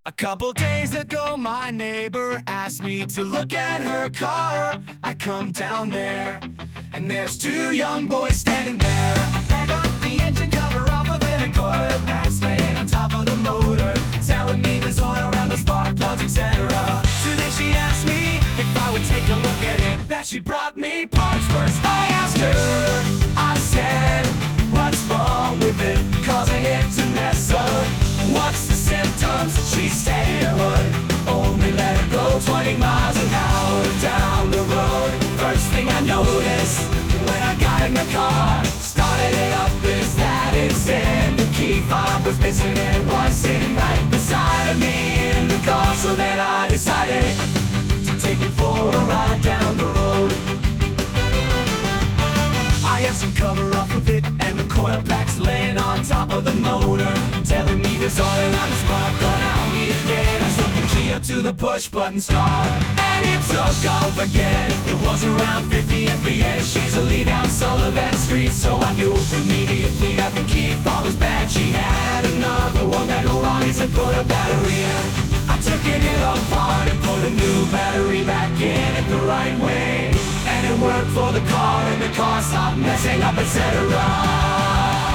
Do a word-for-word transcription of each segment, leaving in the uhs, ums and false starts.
A couple days ago, my neighbor asked me to look at her car. I come down there, and there's two young boys standing there. They got the engine cover off of it and coil packs laying on top of the motor, telling me there's oil around the spark plugs, et cetera. Today she asked me if I would take a look at it, that she brought me parts. First I asked her, I said, what's wrong with it? Causing it to mess up. What's the symptoms? She said it would only let it go twenty miles an hour down the road. First thing I noticed when I got in the car, started it up, is that it's in the key fob was missing and it was sitting right beside of me in the car. So then I decided to take it for a ride down the road. I have some cover off of it and the coil packs laying on top of the motor, telling me there's oil on the spark plug. Now me again, I stuck the key up to the push button start, and it took off again. It was around fifty F P S. She's a lead down Sullivan Street, so I knew immediately that the key fob was bad. She had another one that Orion's and put a battery in. I took it apart and put a new battery back in it the right way, and it worked for the car, and the car stopped messing up, et cetera.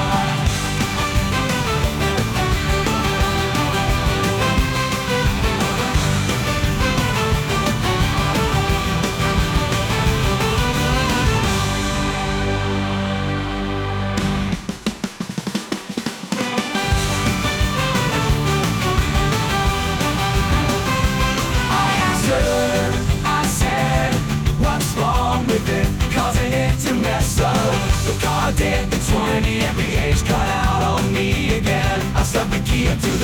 Causing it to mess up. The car did the twenty M P H cut out on me again. I stuck the key up to the